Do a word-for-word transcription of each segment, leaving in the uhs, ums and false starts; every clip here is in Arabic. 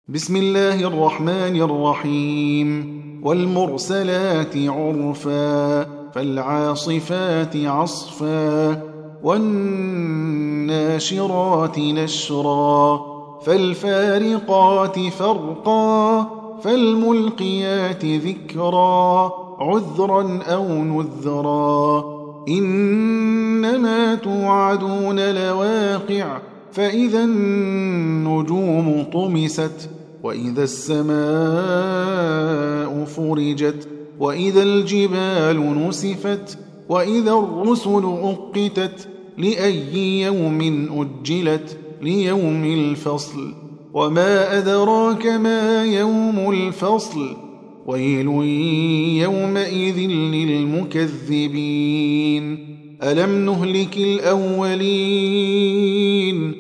بسم الله الرحمن الرحيم والمرسلات عرفا فالعاصفات عصفا والناشرات نشرا فالفارقات فرقا فالملقيات ذكرا عذرا أو نذرا إنما توعدون لواقع فإذا النجوم طمست وإذا السماء فرجت وإذا الجبال نسفت وإذا الرسل أقتت لأي يوم أجلت ليوم الفصل وما أدراك ما يوم الفصل ويل يومئذ للمكذبين ألم نهلك الأولين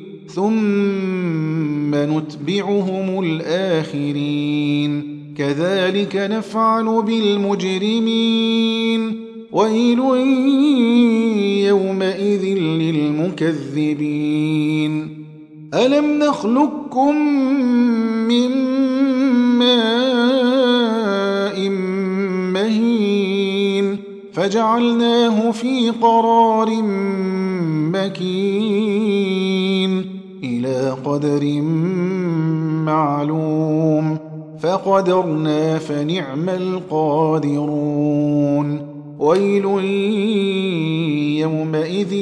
ثم نتبعهم الآخرين كذلك نفعل بالمجرمين ويل يومئذ للمكذبين ألم نخلقكم من ماء مهين فجعلناه في قرار مكين إلى قدر معلوم فقدرنا فنعم القادرون ويل يومئذ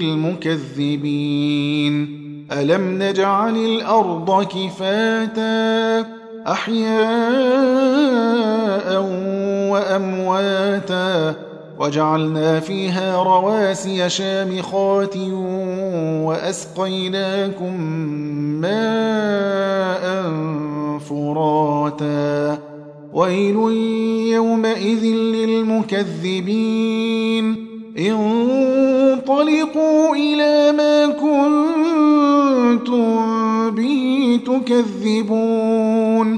للمكذبين ألم نجعل الأرض كفاتا أحياء وأمواتا وجعلنا فيها رواسي شامخات وأسقيناكم ماء فراتا ويل يومئذ للمكذبين انطلقوا إلى ما كنتم به تكذبون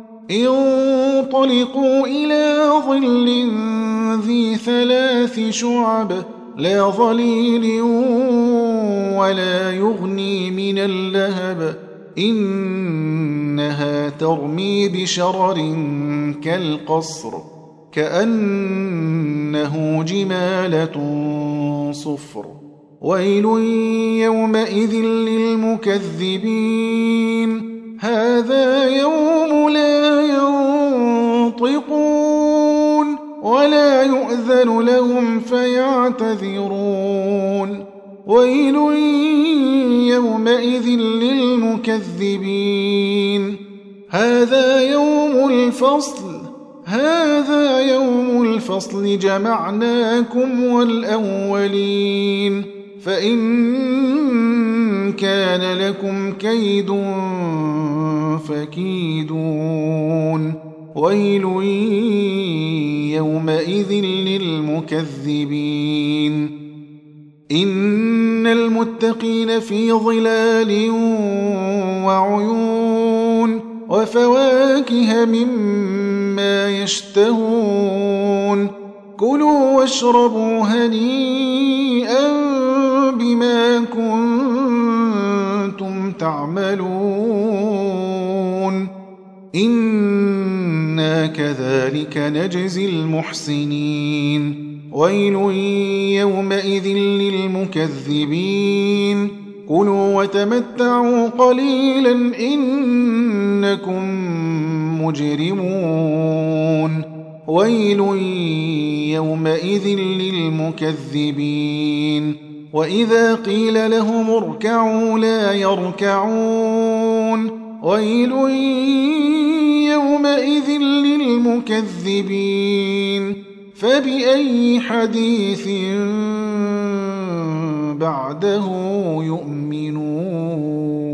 انطلقوا إلى ظل ذي ثلاث شعب لا ظليل ولا يغني من اللهب إنها ترمي بشرر كالقصر كأنه جمالة صفر ويل يومئذ للمكذبين هذا يوم لا ينطقون ولا يؤذن لهم فيعتذرون ويل يومئذ للمكذبين هذا يوم الفصل هذا يوم الفصل جمعناكم والأولين فإن كان لكم كيد فكيدون ويل يومئذ للمكذبين إن المتقين في ظلال وعيون وفواكه مما يشتهون كلوا واشربوا هنيئا بما كنتم تعملون إنا كذلك نجزي المحسنين ويل يومئذ للمكذبين كلوا وتمتعوا قليلا إنكم مجرمون ويل يومئذ للمكذبين وإذا قيل لهم اركعوا لا يركعون ويل يومئذ للمكذبين فبأي حديث بعده يؤمنون